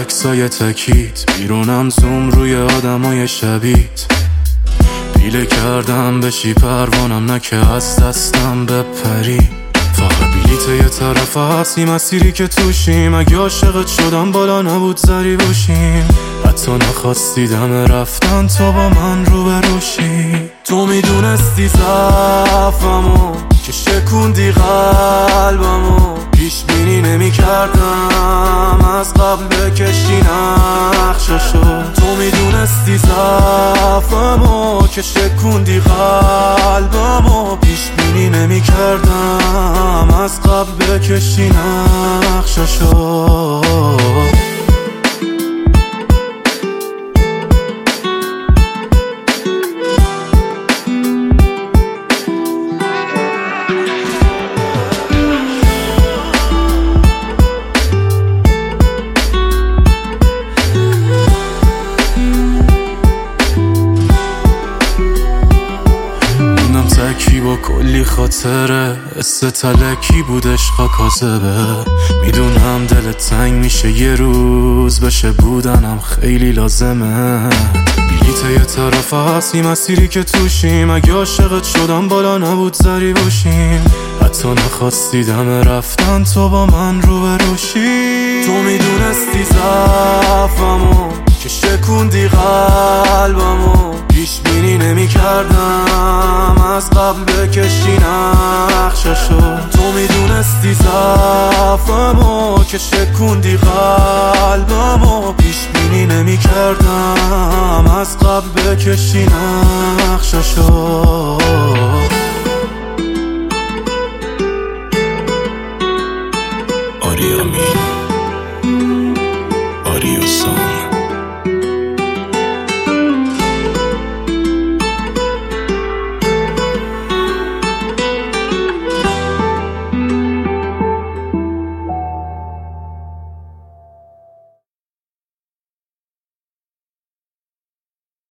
عکسای تکیت، بیرونم زوم روی آدمای شبیت. پیله کردم بشی پروانم، نه که از دستم بپری. فقط بلیت یه طرف هستی مسیری که توشیم. اگه عاشقت شدم بالا نبود زری باشیم. حتی نخواستی دم رفتن تو با من رو بروشی. تو میدونستی ضعفمو که شکوندی قلبمو. پیش بینی نمی کردم از قبل بکشی نقششو. تو میدونستی ضعفمو که شکوندی قلبمو. پیش بینی نمی کردم از قبل بکشی نقششو. تکی با کلی خاطره، استتلکی بود عشقا کاذبه. میدونم دلت تنگ میشه یه روز بشه بودنم خیلی لازمه. بلیت یه طرف هستی مسیری که توشیم. اگه عاشقت شدم بالا نبود زری باشیم. حتی نخواستی دم رفتن تو با من رو بروشی. تو میدونستی ضعفمو که شکوندی قلبمو. پیش بینی نمی کردم از قبل بکشی نقششو. تو میدونستی ضعفمو که شکوندی قلبمو. پیش بینی نمی کردم از قبل بکشی نقششو.